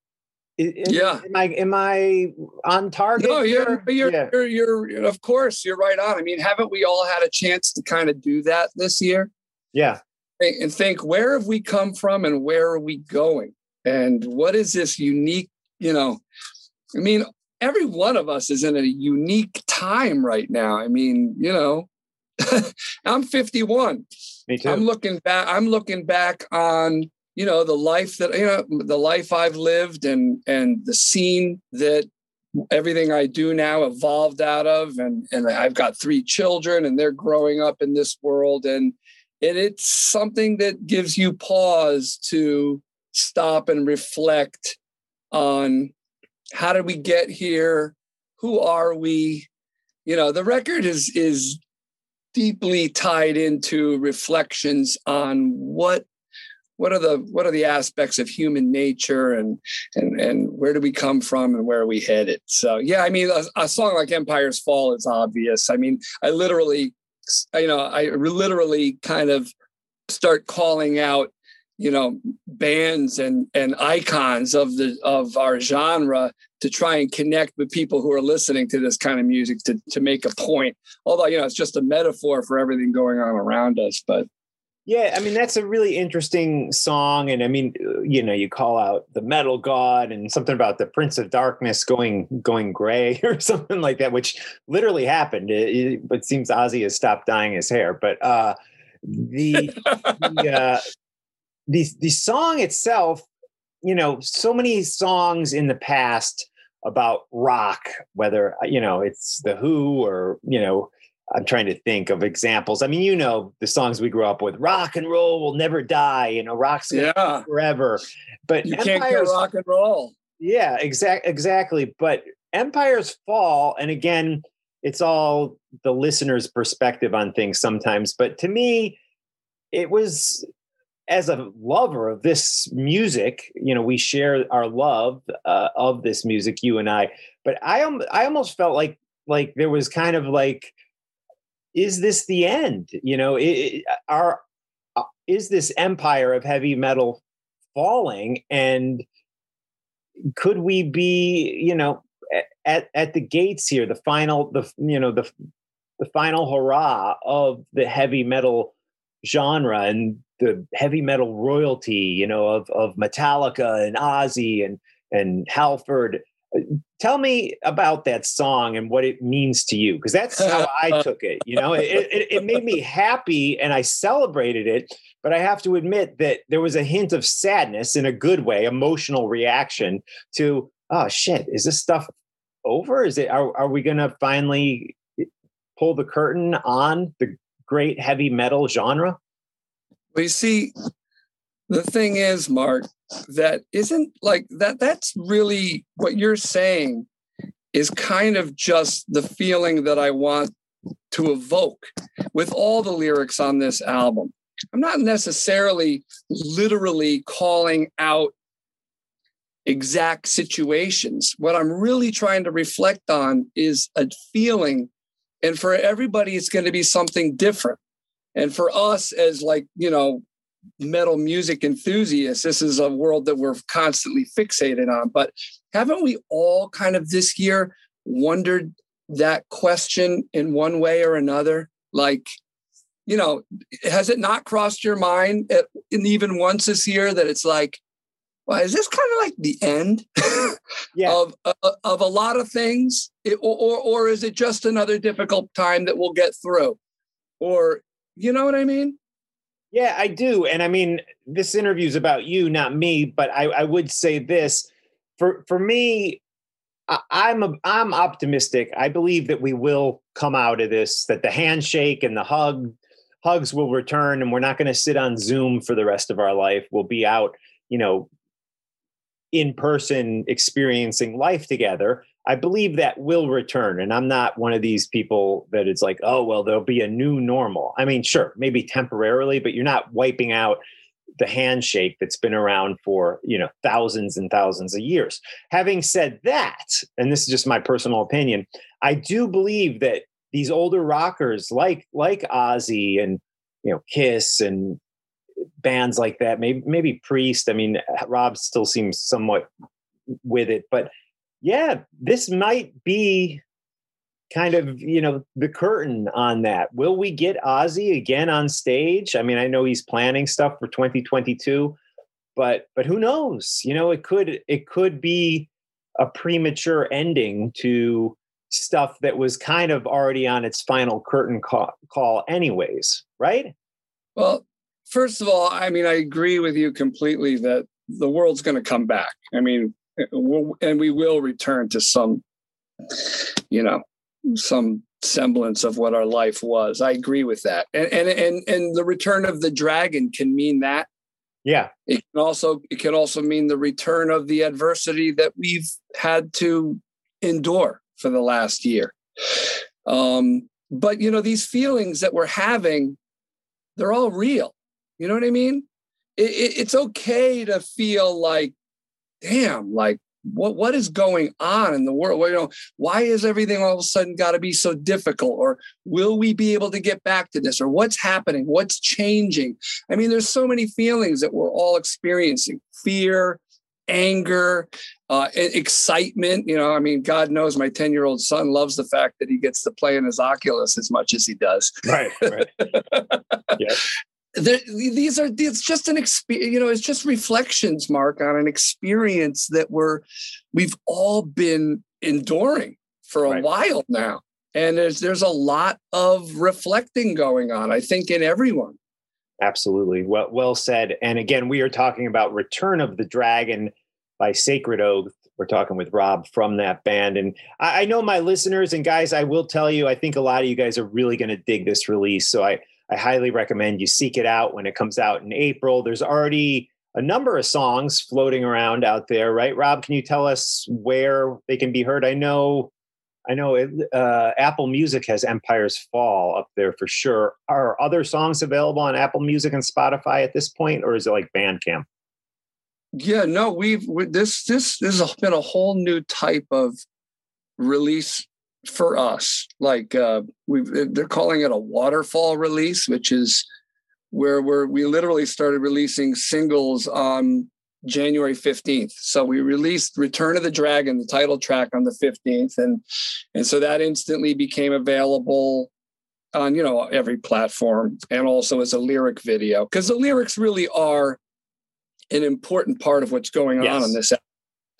Am I on target? No, you're of course you're right on. I mean, haven't we all had a chance to kind of do that this year? Yeah. And think, where have we come from and where are we going? And what is this unique, I mean, every one of us is in a unique time right now. I mean, I'm 51. Me too. I'm looking back on, the life I've lived and the scene that everything I do now evolved out of. And I've got 3 children and they're growing up in this world. And it's something that gives you pause to stop and reflect on how did we get here? Who are we? The record is deeply tied into reflections on what are the aspects of human nature and where do we come from and where are we headed? So yeah, I mean, a song like Empire's Fall is obvious. I mean, I literally kind of start calling out, bands and icons of our genre to try and connect with people who are listening to this kind of music to make a point. Although, it's just a metaphor for everything going on around us. But yeah, I mean, that's a really interesting song. And I mean, you call out the metal god and something about the Prince of Darkness going gray or something like that, which literally happened. It seems Ozzy has stopped dyeing his hair. But the song itself, so many songs in the past about rock, whether, it's The Who or, I'm trying to think of examples. I mean, the songs we grew up with, rock and roll will never die, rock's gonna be forever. But you can't kill rock and roll. Yeah, exactly. But Empire's Fall, and again, it's all the listener's perspective on things sometimes. But to me, it was, as a lover of this music, we share our love of this music, you and I. But I almost felt like there was kind of like, is this the end? Is this empire of heavy metal falling? And could we be, at the gates here, the final hurrah of the heavy metal genre and the heavy metal royalty, of Metallica and Ozzy and Halford. Tell me about that song and what it means to you, because that's how I took it. It made me happy and I celebrated it, but I have to admit that there was a hint of sadness in a good way, emotional reaction to, oh shit, is this stuff over? Are we going to finally pull the curtain on the great heavy metal genre? Well, you see, the thing is, Mark, that isn't like that. That's really what you're saying is kind of just the feeling that I want to evoke with all the lyrics on this album. I'm not necessarily literally calling out exact situations. What I'm really trying to reflect on is a feeling. And for everybody, it's going to be something different. And for us as metal music enthusiasts, this is a world that we're constantly fixated on. But haven't we all kind of this year wondered that question in one way or another? Like, has it not crossed your mind even once this year that it's like, well, is this kind of like the end of a lot of things? Or is it just another difficult time that we'll get through? Or, you know what I mean? Yeah, I do. And I mean, this interview is about you, not me, but I would say this. For me, I'm optimistic. I believe that we will come out of this, that the handshake and the hugs will return, and we're not going to sit on Zoom for the rest of our life. We'll be out, in person experiencing life together. I believe that will return. And I'm not one of these people that it's like, oh, well, there'll be a new normal. I mean, sure, maybe temporarily, but you're not wiping out the handshake that's been around for, thousands and thousands of years. Having said that, and this is just my personal opinion, I do believe that these older rockers like Ozzy and, Kiss and bands like that, maybe Priest. I mean, Rob still seems somewhat with it, but yeah, this might be kind of, the curtain on that. Will we get Ozzy again on stage? I mean, I know he's planning stuff for 2022, but who knows? It could be a premature ending to stuff that was kind of already on its final curtain call anyways, right? Well, first of all, I mean, I agree with you completely that the world's going to come back. I mean, and we will return to some semblance of what our life was. I agree with that. And the return of the dragon can mean that. Yeah. It can also mean the return of the adversity that we've had to endure for the last year. But these feelings that we're having, they're all real. You know what I mean? It's okay to feel like, damn, like what is going on in the world? Well, why is everything all of a sudden got to be so difficult? Or will we be able to get back to this? Or what's happening? What's changing? I mean, there's so many feelings that we're all experiencing: fear, anger, excitement. I mean, God knows my 10-year-old son loves the fact that he gets to play in his Oculus as much as he does. Right. Yeah. It's just an experience, it's just reflections, Mark, on an experience that we've all been enduring for a while now. And there's a lot of reflecting going on, I think, in everyone. Absolutely. Well said. And again, we are talking about Return of the Dragon by Sacred Oath. We're talking with Rob from that band. And I know my listeners, and guys, I will tell you, I think a lot of you guys are really going to dig this release. So I highly recommend you seek it out when it comes out in April. There's already a number of songs floating around out there, right? Rob, can you tell us where they can be heard? I know Apple Music has Empire's Fall up there for sure. Are other songs available on Apple Music and Spotify at this point, or is it like Bandcamp? Yeah, no, this has been a whole new type of release for us. Like they're calling it a waterfall release, which is where we literally started releasing singles on January 15th. So we released Return of the Dragon, the title track, on the 15th. And so that instantly became available on, every platform, and also as a lyric video, because the lyrics really are an important part of what's going on this album.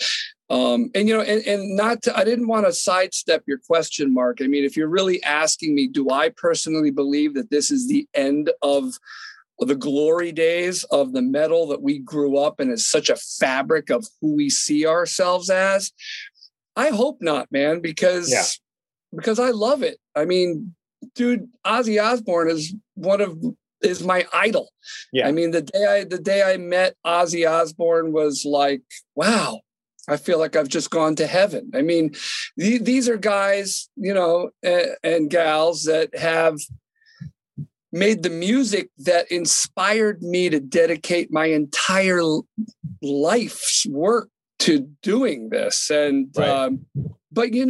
I didn't want to sidestep your question, Mark. I mean, if you're really asking me, do I personally believe that this is the end of the glory days of the metal that we grew up in, is such a fabric of who we see ourselves as? I hope not, man, because I love it. I mean, dude, Ozzy Osbourne is my idol. Yeah. I mean, the day I met Ozzy Osbourne was like, wow, I feel like I've just gone to heaven. I mean, these are guys, and gals that have made the music that inspired me to dedicate my entire life's work to doing this. And, but you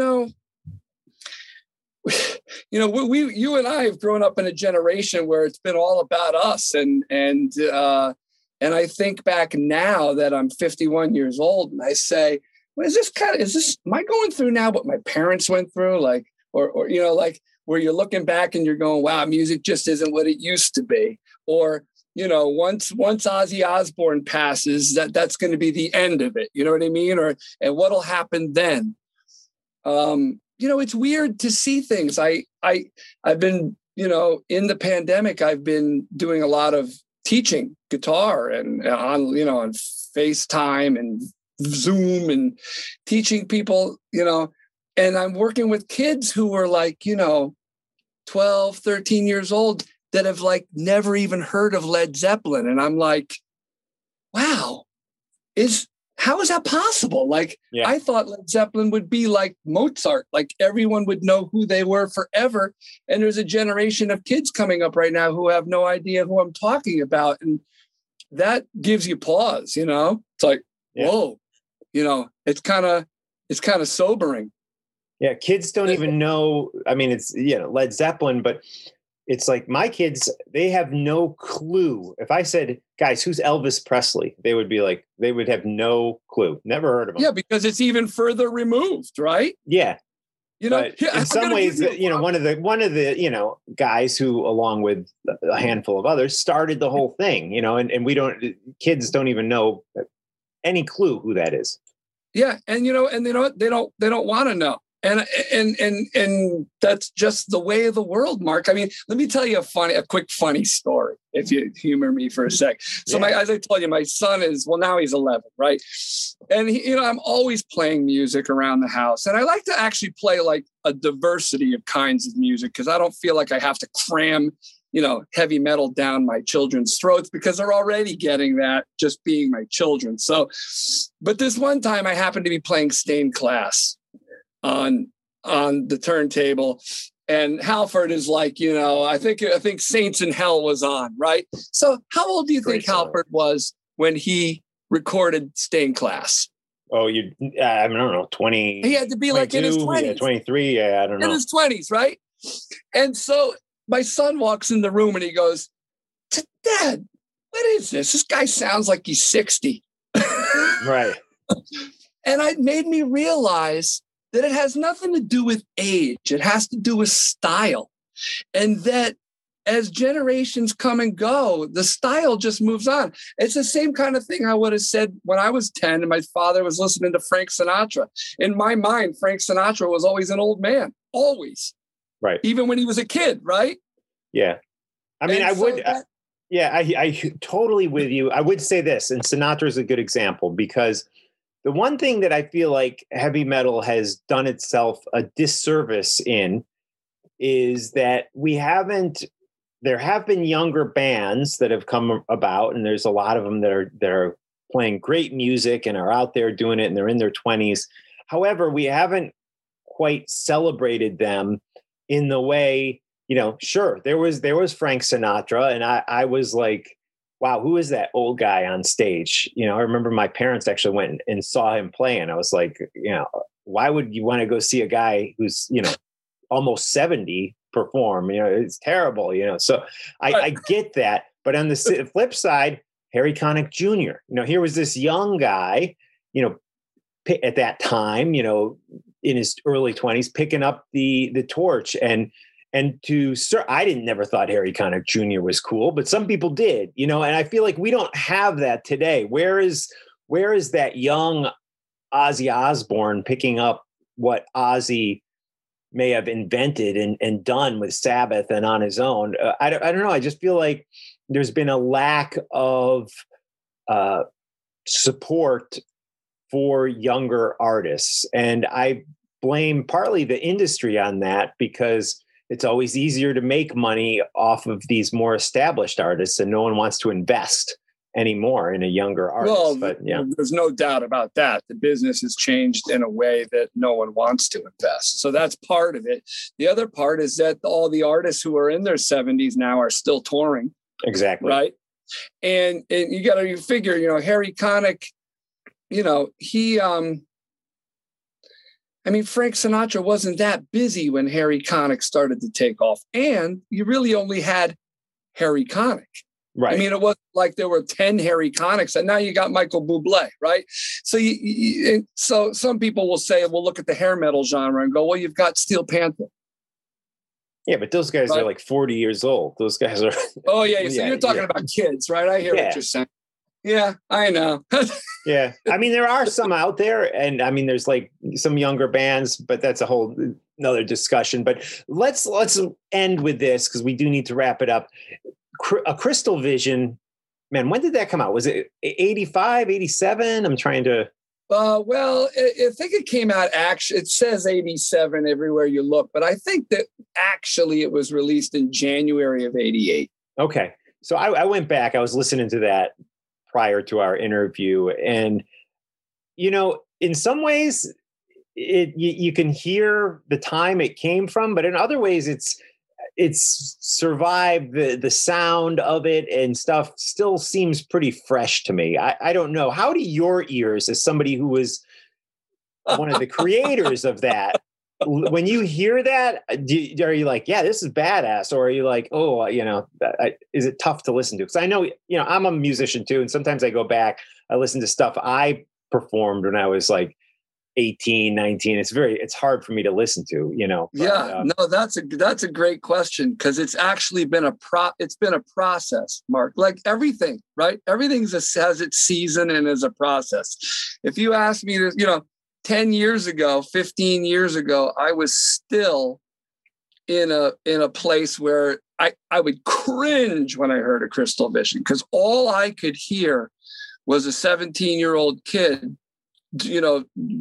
and I have grown up in a generation where it's been all about us. And I think back now that I'm 51 years old, and I say, well, am I going through now what my parents went through? Like, or where you're looking back and you're going, wow, music just isn't what it used to be. Or, once Ozzy Osbourne passes, that's going to be the end of it. You know what I mean? And what'll happen then? It's weird to see things. I've been, in the pandemic, I've been doing a lot of teaching guitar and on FaceTime and Zoom and teaching people, and I'm working with kids who are like, 12, 13 years old that have like never even heard of Led Zeppelin. And I'm like, wow, how is that possible? Like, I thought Led Zeppelin would be like Mozart, like everyone would know who they were forever. And there's a generation of kids coming up right now who have no idea who I'm talking about. And that gives you pause, It's like, whoa, it's kind of sobering. Yeah. Kids don't even know. I mean, it's, Led Zeppelin, but it's like my kids, they have no clue. If I said, guys, who's Elvis Presley? They would have no clue. Never heard of him. Yeah, because it's even further removed, right? Yeah. In some ways, one of the guys who, along with a handful of others, started the whole thing, and kids don't even know any clue who that is. Yeah. And, and they don't want to know. And that's just the way of the world, Mark. I mean, let me tell you a quick funny story, if you humor me for a sec. So as I told you, my son now he's 11, right? And I'm always playing music around the house, and I like to actually play like a diversity of kinds of music because I don't feel like I have to cram, heavy metal down my children's throats because they're already getting that just being my children. So, but this one time I happened to be playing Stained Class on the turntable, and Halford is like, I think Saints in Hell was on, right? So how old do you think Halford was when he recorded Stained Class? Oh, I don't know, 20. He had to be like in his 20s. Yeah, 23, I don't know. In his 20s, right? And so my son walks in the room and he goes, Dad, what is this? This guy sounds like he's 60. Right. And it made me realize that it has nothing to do with age. It has to do with style. And that as generations come and go, the style just moves on. It's the same kind of thing I would have said when I was 10 and my father was listening to Frank Sinatra. In my mind, Frank Sinatra was always an old man, always. Right. Even when he was a kid, right? Yeah. I mean, I totally with you. I would say this, and Sinatra is a good example, because the one thing that I feel like heavy metal has done itself a disservice in is that there have been younger bands that have come about, and there's a lot of them that are playing great music and are out there doing it, and they're in their 20s. However, we haven't quite celebrated them in the way, sure, there was Frank Sinatra, and I was like, wow, who is that old guy on stage? I remember my parents actually went and saw him play, and I was like, why would you want to go see a guy who's, almost 70 perform? It's terrible, So I get that. But on the flip side, Harry Connick Jr., here was this young guy, at that time, in his early 20s, picking up the torch. And I never thought Harry Connick Jr. was cool, but some people did, and I feel like we don't have that today. Where is that young Ozzy Osbourne picking up what Ozzy may have invented and done with Sabbath and on his own? I don't know. I just feel like there's been a lack of support for younger artists. And I blame partly the industry on that, because it's always easier to make money off of these more established artists, and no one wants to invest anymore in a younger artist. Well, but yeah, there's no doubt about that. The business has changed in a way that no one wants to invest. So that's part of it. The other part is that all the artists who are in their 70s now are still touring. Exactly. Right. And you figure, Harry Connick, Frank Sinatra wasn't that busy when Harry Connick started to take off, and you really only had Harry Connick. Right. It wasn't like there were 10 Harry Connicks, and now you got Michael Bublé, right? So so some people will say, well, look at the hair metal genre and go, well, you've got Steel Panther. Yeah, but those guys are like 40 years old. Those guys are. Oh, yeah. So you're talking about kids, right? I hear what you're saying. Yeah, I know. Yeah. There are some out there, and there's like some younger bands, but that's a whole another discussion. But let's end with this, because we do need to wrap it up. A Crystal Vision, man, when did that come out? Was it 85, 87? I'm trying to. Well, I think it came out, actually, it says 87 everywhere you look, but I think that actually it was released in January of 88. Okay. So I went back, I was listening to that prior to our interview, and, in some ways you can hear the time it came from, but in other ways it's survived. The sound of it and stuff still seems pretty fresh to me. I don't know. How do your ears, as somebody who was one of the creators of that, when you hear that, are you like, yeah, this is badass? Or are you like, oh, is it tough to listen to? Because I know, I'm a musician too. And sometimes I go back, I listen to stuff I performed when I was like 18, 19. It's hard for me to listen to, But, no, that's a great question, because it's actually been it's been a process, Mark, like everything, right? Everything has its season and is a process. If you ask me to, 10 years ago, 15 years ago, I was still in a place where I would cringe when I heard a Crystal Vision, because all I could hear was a 17-year-old kid, who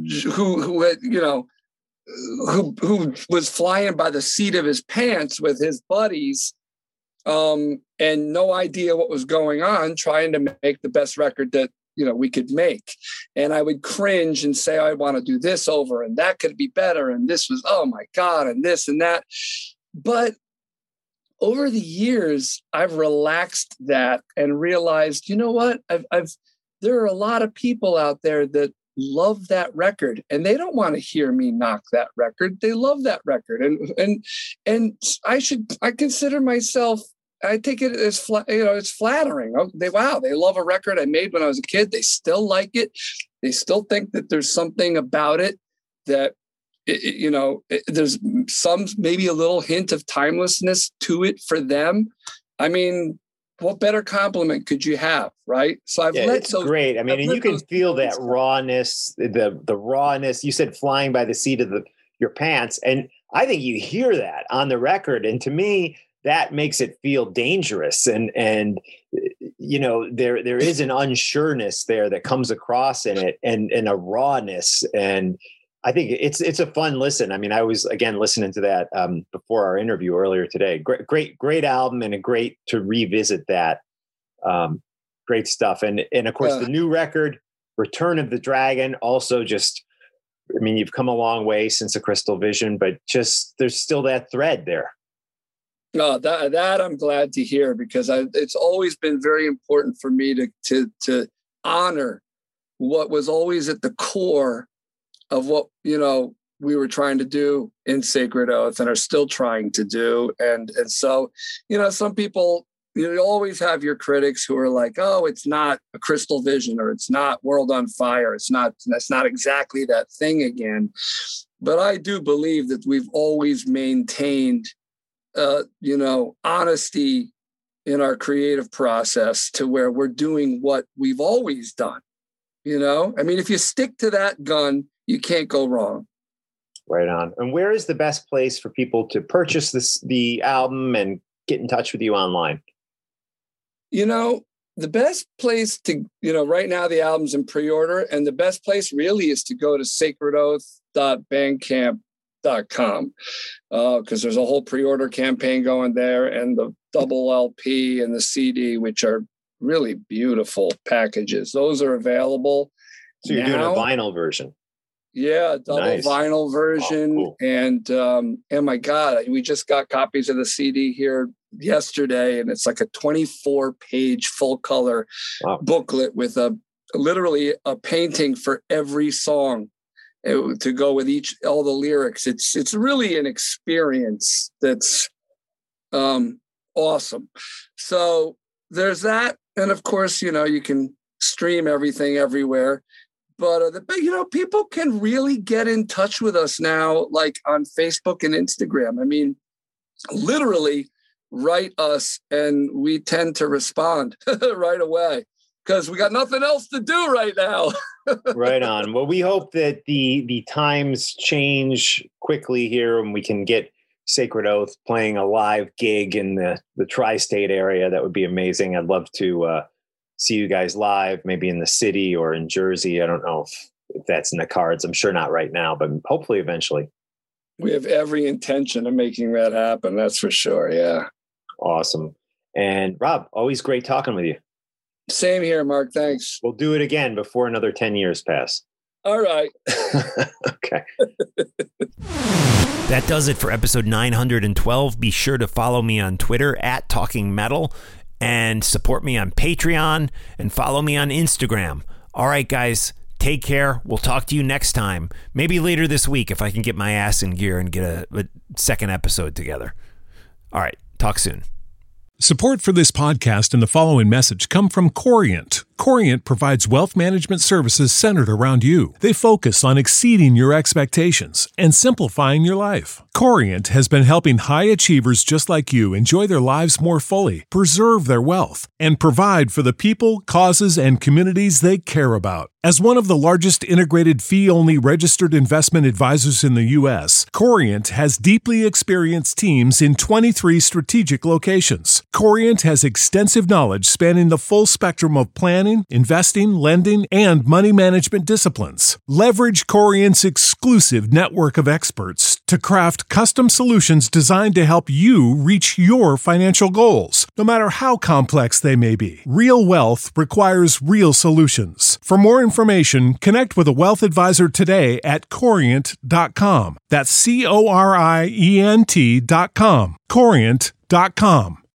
was flying by the seat of his pants with his buddies, and no idea what was going on, trying to make the best record that we could make. And I would cringe and say, I want to do this over, and that could be better, and this was, oh my God, and this and that. But over the years, I've relaxed that and realized, you know what? There are a lot of people out there that love that record, and they don't want to hear me knock that record. They love that record, and I consider myself, I take it as it's flattering. They love a record I made when I was a kid. They still like it. They still think that there's something about it that there's maybe a little hint of timelessness to it for them. I mean, what better compliment could you have, right? So it's great. I mean, and you can feel that rawness, the rawness. You said flying by the seat of your pants, and I think you hear that on the record. And to me, that makes it feel dangerous, and there is an unsureness there that comes across in it, and a rawness. And I think it's a fun listen. I mean, I was again listening to that before our interview earlier today. Great album, and a great to revisit that. Great stuff, and of course the new record, Return of the Dragon, also just. I mean, you've come a long way since A Crystal Vision, but just there's still that thread there. No, that I'm glad to hear, because it's always been very important for me to honor what was always at the core of what we were trying to do in Sacred Oath and are still trying to do. And so some people, you always have your critics who are like, oh, it's not A Crystal Vision, or it's not World on Fire. That's not exactly that thing again. But I do believe that we've always maintained honesty in our creative process, to where we're doing what we've always done. I mean, if you stick to that gun, you can't go wrong. Right on. And where is the best place for people to purchase the album and get in touch with you online? The best place to, right now the album's in pre-order, and the best place really is to go to sacredoath.bandcamp.com, because there's a whole pre-order campaign going there, and the double LP and the CD, which are really beautiful packages. Those are available. So you're doing a vinyl version. Yeah, double vinyl version. Oh, cool. And my God, we just got copies of the CD here yesterday, and it's like a 24-page full color booklet with literally a painting for every song to go with all the lyrics. It's really an experience that's awesome. So there's that, and of course, you can stream everything everywhere. But people can really get in touch with us now, like on Facebook and Instagram. I mean, literally write us, and we tend to respond right away, because we got nothing else to do right now. Right on. Well, we hope that the times change quickly here, and we can get Sacred Oath playing a live gig in the tri-state area. That would be amazing. I'd love to see you guys live, maybe in the city or in Jersey. I don't know if that's in the cards. I'm sure not right now, but hopefully eventually. We have every intention of making that happen. That's for sure. Yeah. Awesome. And Rob, always great talking with you. Same here, Mark. Thanks. We'll do it again before another 10 years pass. All right. Okay. That does it for episode 912. Be sure to follow me on Twitter at Talking Metal, and support me on Patreon, and follow me on Instagram. All right, guys, take care. We'll talk to you next time. Maybe later this week if I can get my ass in gear and get a second episode together. All right, talk soon. Support for this podcast and the following message come from Corient. Corient provides wealth management services centered around you. They focus on exceeding your expectations and simplifying your life. Corient has been helping high achievers just like you enjoy their lives more fully, preserve their wealth, and provide for the people, causes, and communities they care about. As one of the largest integrated fee-only registered investment advisors in the U.S., Corient has deeply experienced teams in 23 strategic locations. Corient has extensive knowledge spanning the full spectrum of planning, investing, lending, and money management disciplines. Leverage Corient's exclusive network of experts to craft custom solutions designed to help you reach your financial goals, no matter how complex they may be. Real wealth requires real solutions. For more information, connect with a wealth advisor today at Corient.com. That's Corient.com. Corient.com.